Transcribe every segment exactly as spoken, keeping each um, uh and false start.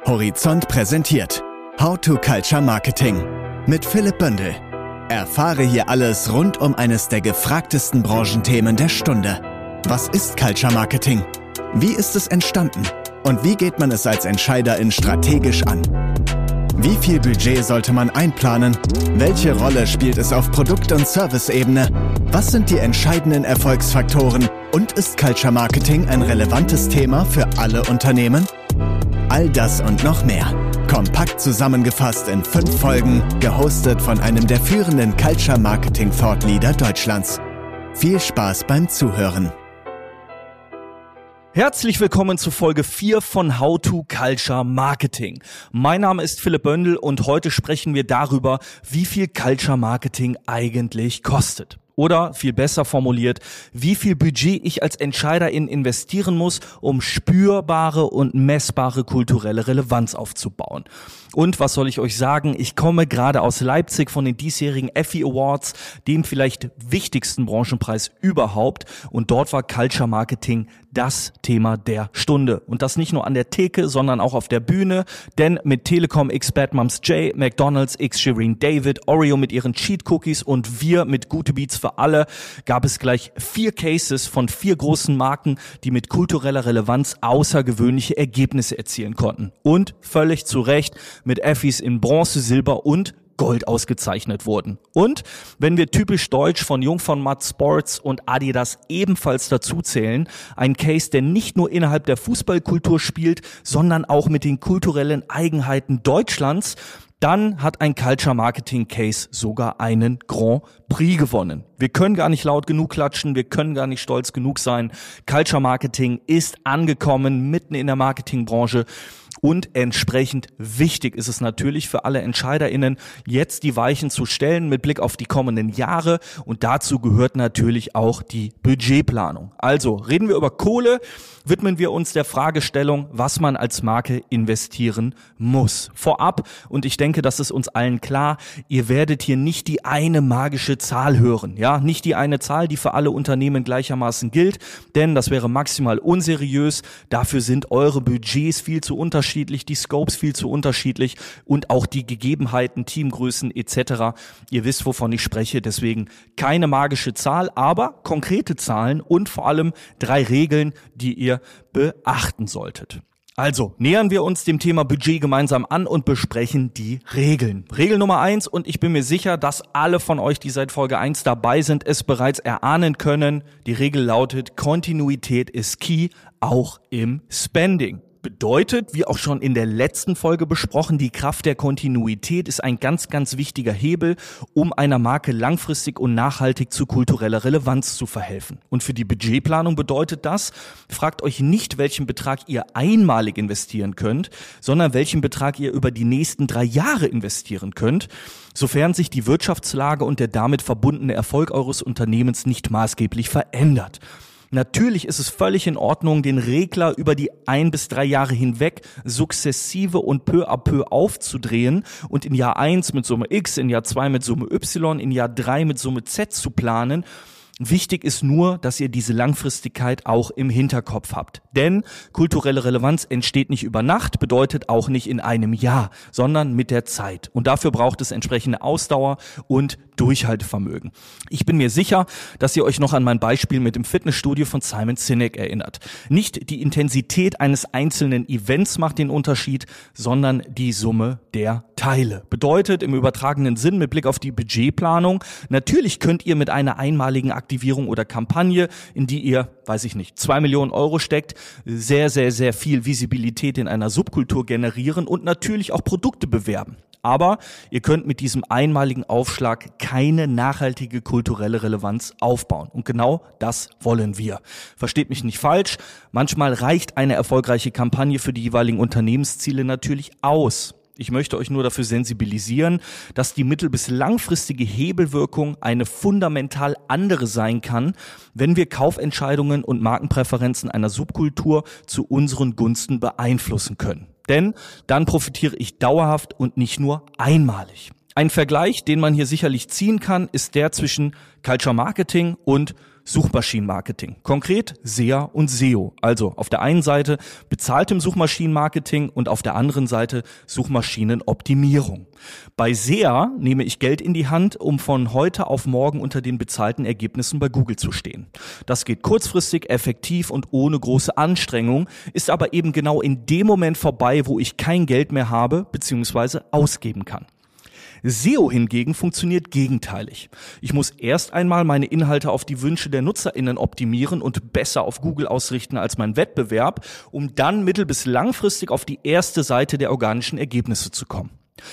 Horizont präsentiert How to Culture Marketing mit Philipp Bündel. Erfahre hier alles rund um eines der gefragtesten Branchenthemen der Stunde. Was ist Culture Marketing? Wie ist es entstanden? Und wie geht man es als Entscheiderin strategisch an? Wie viel Budget sollte man einplanen? Welche Rolle spielt es auf Produkt- und Service-Ebene? Was sind die entscheidenden Erfolgsfaktoren? Und ist Culture Marketing ein relevantes Thema für alle Unternehmen? All das und noch mehr. Kompakt zusammengefasst in fünf Folgen, gehostet von einem der führenden Culture Marketing Thought Leader Deutschlands. Viel Spaß beim Zuhören. Herzlich willkommen zu Folge vier von How to Culture Marketing. Mein Name ist Philipp Bündel und heute sprechen wir darüber, wie viel Culture Marketing eigentlich kostet. Oder viel besser formuliert, wie viel Budget ich als Entscheiderin investieren muss, um spürbare und messbare kulturelle Relevanz aufzubauen. Und was soll ich euch sagen? Ich komme gerade aus Leipzig von den diesjährigen Effie Awards, dem vielleicht wichtigsten Branchenpreis überhaupt. Und dort war Culture Marketing das Thema der Stunde. Und das nicht nur an der Theke, sondern auch auf der Bühne. Denn mit Telekom x Bad Moms J, McDonald's x Shireen David, Oreo mit ihren Cheat Cookies und wir mit Gute Beats für alle gab es gleich vier Cases von vier großen Marken, die mit kultureller Relevanz außergewöhnliche Ergebnisse erzielen konnten. Und völlig zu Recht mit Effies in Bronze, Silber und Gold ausgezeichnet wurden. Und wenn wir typisch deutsch von Jung von Matt Sports und Adidas ebenfalls dazu zählen, ein Case, der nicht nur innerhalb der Fußballkultur spielt, sondern auch mit den kulturellen Eigenheiten Deutschlands, dann hat ein Culture Marketing Case sogar einen Grand Prix gewonnen. Wir können gar nicht laut genug klatschen, wir können gar nicht stolz genug sein. Culture Marketing ist angekommen mitten in der Marketingbranche. Und entsprechend wichtig ist es natürlich für alle EntscheiderInnen, jetzt die Weichen zu stellen mit Blick auf die kommenden Jahre. Und dazu gehört natürlich auch die Budgetplanung. Also reden wir über Kohle, widmen wir uns der Fragestellung, was man als Marke investieren muss. Vorab, und ich denke, das ist uns allen klar, ihr werdet hier nicht die eine magische Zahl hören. Ja, nicht die eine Zahl, die für alle Unternehmen gleichermaßen gilt, denn das wäre maximal unseriös. Dafür sind eure Budgets viel zu unterschiedlich. Die Scopes viel zu unterschiedlich und auch die Gegebenheiten, Teamgrößen et cetera. Ihr wisst, wovon ich spreche, deswegen keine magische Zahl, aber konkrete Zahlen und vor allem drei Regeln, die ihr beachten solltet. Also, nähern wir uns dem Thema Budget gemeinsam an und besprechen die Regeln. Regel Nummer eins, und ich bin mir sicher, dass alle von euch, die seit Folge eins dabei sind, es bereits erahnen können. Die Regel lautet, Kontinuität ist key, auch im Spending. Bedeutet, wie auch schon in der letzten Folge besprochen, die Kraft der Kontinuität ist ein ganz, ganz wichtiger Hebel, um einer Marke langfristig und nachhaltig zu kultureller Relevanz zu verhelfen. Und für die Budgetplanung bedeutet das, fragt euch nicht, welchen Betrag ihr einmalig investieren könnt, sondern welchen Betrag ihr über die nächsten drei Jahre investieren könnt, sofern sich die Wirtschaftslage und der damit verbundene Erfolg eures Unternehmens nicht maßgeblich verändert. Natürlich ist es völlig in Ordnung, den Regler über die ein bis drei Jahre hinweg sukzessive und peu à peu aufzudrehen und in Jahr eins mit Summe X, in Jahr zwei mit Summe Y, in Jahr drei mit Summe Z zu planen. Wichtig ist nur, dass ihr diese Langfristigkeit auch im Hinterkopf habt. Denn kulturelle Relevanz entsteht nicht über Nacht, bedeutet auch nicht in einem Jahr, sondern mit der Zeit. Und dafür braucht es entsprechende Ausdauer und Durchhaltevermögen. Ich bin mir sicher, dass ihr euch noch an mein Beispiel mit dem Fitnessstudio von Simon Sinek erinnert. Nicht die Intensität eines einzelnen Events macht den Unterschied, sondern die Summe der Teile. Bedeutet im übertragenen Sinn mit Blick auf die Budgetplanung, natürlich könnt ihr mit einer einmaligen Aktivierung oder Kampagne, in die ihr, weiß ich nicht, zwei Millionen Euro steckt, sehr, sehr, sehr viel Visibilität in einer Subkultur generieren und natürlich auch Produkte bewerben. Aber ihr könnt mit diesem einmaligen Aufschlag keine nachhaltige kulturelle Relevanz aufbauen. Und genau das wollen wir. Versteht mich nicht falsch, manchmal reicht eine erfolgreiche Kampagne für die jeweiligen Unternehmensziele natürlich aus. Ich möchte euch nur dafür sensibilisieren, dass die mittel- bis langfristige Hebelwirkung eine fundamental andere sein kann, wenn wir Kaufentscheidungen und Markenpräferenzen einer Subkultur zu unseren Gunsten beeinflussen können. Denn dann profitiere ich dauerhaft und nicht nur einmalig. Ein Vergleich, den man hier sicherlich ziehen kann, ist der zwischen Culture Marketing und Suchmaschinenmarketing. Konkret S E A und S E O. Also auf der einen Seite bezahltem Suchmaschinenmarketing und auf der anderen Seite Suchmaschinenoptimierung. Bei S E A nehme ich Geld in die Hand, um von heute auf morgen unter den bezahlten Ergebnissen bei Google zu stehen. Das geht kurzfristig, effektiv und ohne große Anstrengung, ist aber eben genau in dem Moment vorbei, wo ich kein Geld mehr habe bzw. ausgeben kann. S E O hingegen funktioniert gegenteilig. Ich muss erst einmal meine Inhalte auf die Wünsche der NutzerInnen optimieren und besser auf Google ausrichten als mein Wettbewerb, um dann mittel- bis langfristig auf die erste Seite der organischen Ergebnisse zu kommen.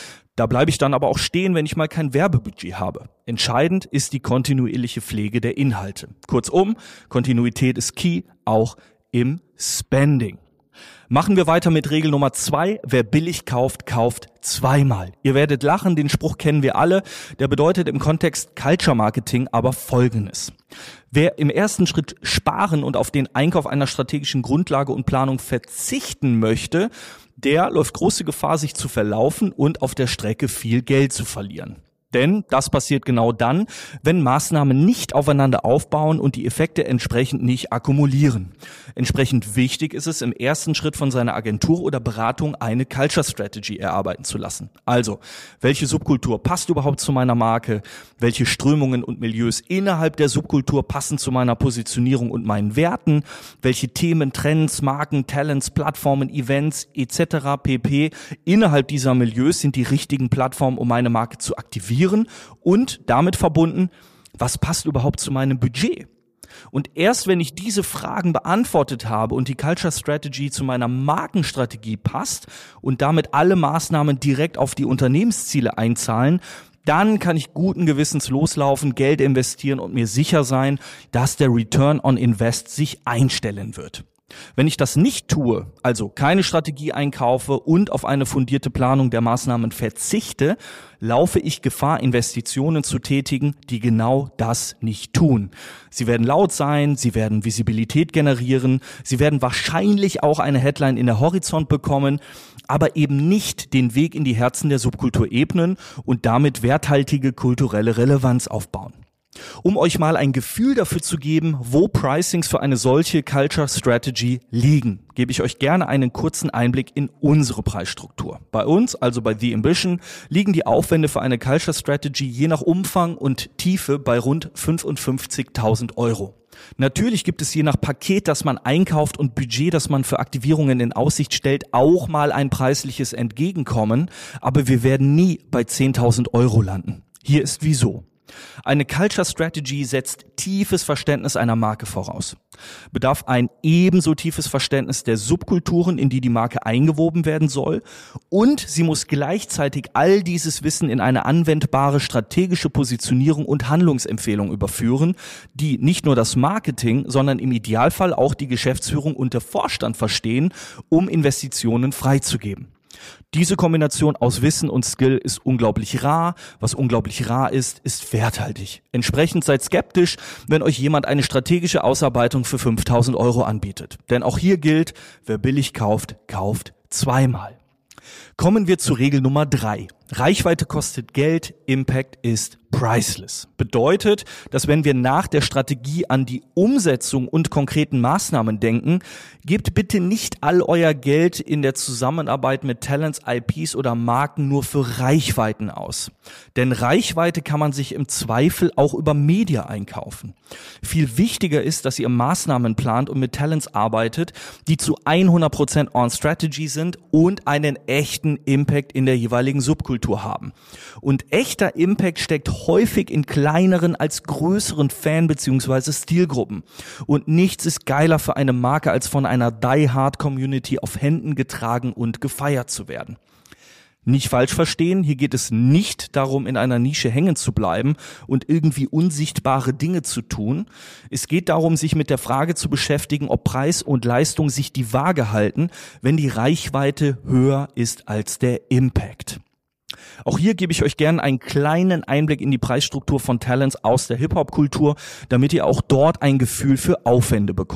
Da bleibe ich dann aber auch stehen, wenn ich mal kein Werbebudget habe. Entscheidend ist die kontinuierliche Pflege der Inhalte. Kurzum, Kontinuität ist key, auch im Spending. Machen wir weiter mit Regel Nummer zwei. Wer billig kauft, kauft zweimal. Ihr werdet lachen, den Spruch kennen wir alle. Der bedeutet im Kontext Culture Marketing aber Folgendes. Wer im ersten Schritt sparen und auf den Einkauf einer strategischen Grundlage und Planung verzichten möchte, der läuft große Gefahr, sich zu verlaufen und auf der Strecke viel Geld zu verlieren. Denn das passiert genau dann, wenn Maßnahmen nicht aufeinander aufbauen und die Effekte entsprechend nicht akkumulieren. Entsprechend wichtig ist es, im ersten Schritt von seiner Agentur oder Beratung eine Culture Strategy erarbeiten zu lassen. Also, welche Subkultur passt überhaupt zu meiner Marke? Welche Strömungen und Milieus innerhalb der Subkultur passen zu meiner Positionierung und meinen Werten? Welche Themen, Trends, Marken, Talents, Plattformen, Events et cetera pp. Innerhalb dieser Milieus sind die richtigen Plattformen, um meine Marke zu aktivieren? Und damit verbunden, was passt überhaupt zu meinem Budget? Und erst wenn ich diese Fragen beantwortet habe und die Culture Strategy zu meiner Markenstrategie passt und damit alle Maßnahmen direkt auf die Unternehmensziele einzahlen, dann kann ich guten Gewissens loslaufen, Geld investieren und mir sicher sein, dass der Return on Invest sich einstellen wird. Wenn ich das nicht tue, also keine Strategie einkaufe und auf eine fundierte Planung der Maßnahmen verzichte, laufe ich Gefahr, Investitionen zu tätigen, die genau das nicht tun. Sie werden laut sein, sie werden Visibilität generieren, sie werden wahrscheinlich auch eine Headline in der Horizont bekommen, aber eben nicht den Weg in die Herzen der Subkultur ebnen und damit werthaltige kulturelle Relevanz aufbauen. Um euch mal ein Gefühl dafür zu geben, wo Pricings für eine solche Culture Strategy liegen, gebe ich euch gerne einen kurzen Einblick in unsere Preisstruktur. Bei uns, also bei The Ambition, liegen die Aufwände für eine Culture Strategy je nach Umfang und Tiefe bei rund fünfundfünfzigtausend Euro. Natürlich gibt es je nach Paket, das man einkauft und Budget, das man für Aktivierungen in Aussicht stellt, auch mal ein preisliches Entgegenkommen, aber wir werden nie bei zehntausend Euro landen. Hier ist wieso. Eine Culture Strategy setzt tiefes Verständnis einer Marke voraus, bedarf ein ebenso tiefes Verständnis der Subkulturen, in die die Marke eingewoben werden soll, und sie muss gleichzeitig all dieses Wissen in eine anwendbare strategische Positionierung und Handlungsempfehlung überführen, die nicht nur das Marketing, sondern im Idealfall auch die Geschäftsführung und der Vorstand verstehen, um Investitionen freizugeben. Diese Kombination aus Wissen und Skill ist unglaublich rar. Was unglaublich rar ist, ist werthaltig. Entsprechend seid skeptisch, wenn euch jemand eine strategische Ausarbeitung für fünftausend Euro anbietet. Denn auch hier gilt, wer billig kauft, kauft zweimal. Kommen wir zu Regel Nummer drei. Reichweite kostet Geld, Impact ist priceless. Bedeutet, dass wenn wir nach der Strategie an die Umsetzung und konkreten Maßnahmen denken, gebt bitte nicht all euer Geld in der Zusammenarbeit mit Talents, I Ps oder Marken nur für Reichweiten aus. Denn Reichweite kann man sich im Zweifel auch über Media einkaufen. Viel wichtiger ist, dass ihr Maßnahmen plant und mit Talents arbeitet, die zu hundert Prozent on Strategy sind und einen echten Impact in der jeweiligen Subkultur haben. Und echter Impact steckt häufig in kleineren als größeren Fan- bzw. Stilgruppen. Und nichts ist geiler für eine Marke, als von einer Die-Hard-Community auf Händen getragen und gefeiert zu werden. Nicht falsch verstehen, hier geht es nicht darum, in einer Nische hängen zu bleiben und irgendwie unsichtbare Dinge zu tun. Es geht darum, sich mit der Frage zu beschäftigen, ob Preis und Leistung sich die Waage halten, wenn die Reichweite höher ist als der Impact. Auch hier gebe ich euch gerne einen kleinen Einblick in die Preisstruktur von Talents aus der Hip-Hop-Kultur, damit ihr auch dort ein Gefühl für Aufwände bekommt.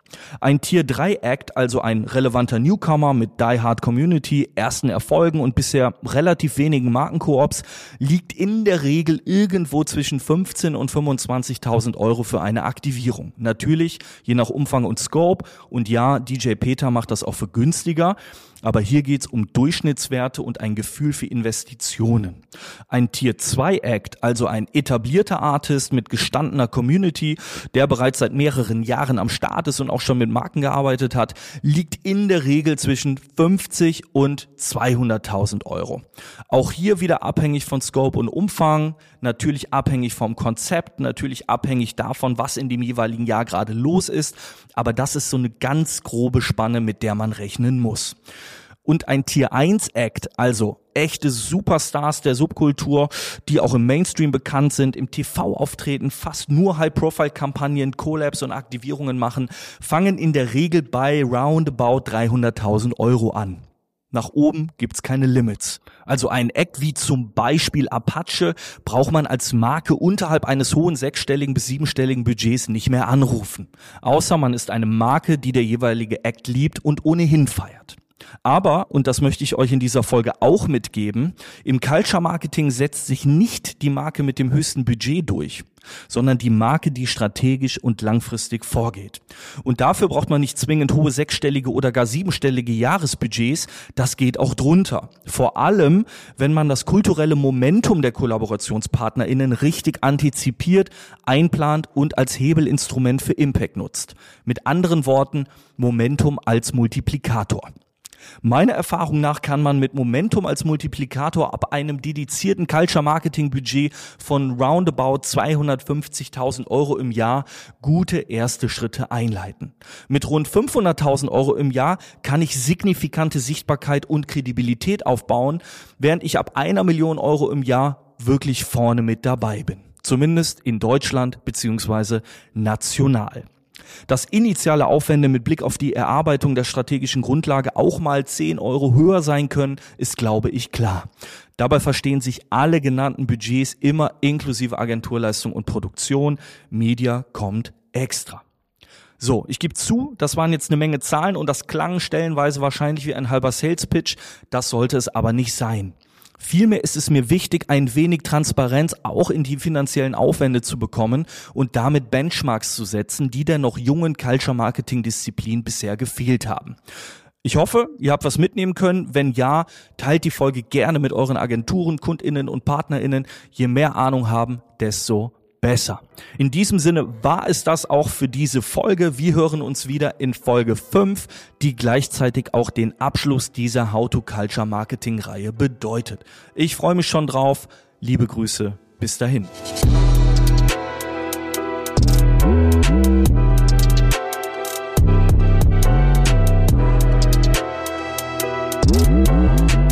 Ein Tier drei Act, also ein relevanter Newcomer mit Die Hard Community, ersten Erfolgen und bisher relativ wenigen Markenkoops, liegt in der Regel irgendwo zwischen fünfzehntausend und fünfundzwanzigtausend Euro für eine Aktivierung. Natürlich, je nach Umfang und Scope. Und ja, D J Peter macht das auch für günstiger. Aber hier geht's um Durchschnittswerte und ein Gefühl für Investitionen. Ein Tier zwei Act, also ein etablierter Artist mit gestandener Community, der bereits seit mehreren Jahren am Start ist und auch schon mit Marken gearbeitet hat, liegt in der Regel zwischen fünfzig und zweihunderttausend Euro. Auch hier wieder abhängig von Scope und Umfang, natürlich abhängig vom Konzept, natürlich abhängig davon, was in dem jeweiligen Jahr gerade los ist. Aber das ist so eine ganz grobe Spanne, mit der man rechnen muss. Und ein Tier eins Act, also echte Superstars der Subkultur, die auch im Mainstream bekannt sind, im T V auftreten, fast nur High-Profile-Kampagnen, Collabs und Aktivierungen machen, fangen in der Regel bei roundabout dreihunderttausend Euro an. Nach oben gibt's keine Limits. Also ein Act wie zum Beispiel Apache braucht man als Marke unterhalb eines hohen sechsstelligen bis siebenstelligen Budgets nicht mehr anrufen. Außer man ist eine Marke, die der jeweilige Act liebt und ohnehin feiert. Aber, und das möchte ich euch in dieser Folge auch mitgeben, im Culture Marketing setzt sich nicht die Marke mit dem höchsten Budget durch, sondern die Marke, die strategisch und langfristig vorgeht. Und dafür braucht man nicht zwingend hohe sechsstellige oder gar siebenstellige Jahresbudgets, das geht auch drunter. Vor allem, wenn man das kulturelle Momentum der KollaborationspartnerInnen richtig antizipiert, einplant und als Hebelinstrument für Impact nutzt. Mit anderen Worten, Momentum als Multiplikator. Meiner Erfahrung nach kann man mit Momentum als Multiplikator ab einem dedizierten Culture-Marketing-Budget von roundabout zweihundertfünfzigtausend Euro im Jahr gute erste Schritte einleiten. Mit rund fünfhunderttausend Euro im Jahr kann ich signifikante Sichtbarkeit und Kredibilität aufbauen, während ich ab einer Million Euro im Jahr wirklich vorne mit dabei bin. Zumindest in Deutschland bzw. national. Dass initiale Aufwände mit Blick auf die Erarbeitung der strategischen Grundlage auch mal zehn Euro höher sein können, ist, glaube ich, klar. Dabei verstehen sich alle genannten Budgets immer inklusive Agenturleistung und Produktion. Media kommt extra. So, ich gebe zu, das waren jetzt eine Menge Zahlen und das klang stellenweise wahrscheinlich wie ein halber Sales-Pitch. Das sollte es aber nicht sein. Vielmehr ist es mir wichtig, ein wenig Transparenz auch in die finanziellen Aufwände zu bekommen und damit Benchmarks zu setzen, die der noch jungen Culture-Marketing-Disziplin bisher gefehlt haben. Ich hoffe, ihr habt was mitnehmen können. Wenn ja, teilt die Folge gerne mit euren Agenturen, KundInnen und PartnerInnen. Je mehr Ahnung haben, desto besser. In diesem Sinne war es das auch für diese Folge. Wir hören uns wieder in Folge fünf, die gleichzeitig auch den Abschluss dieser How-to-Culture-Marketing-Reihe bedeutet. Ich freue mich schon drauf. Liebe Grüße, bis dahin. Thank you.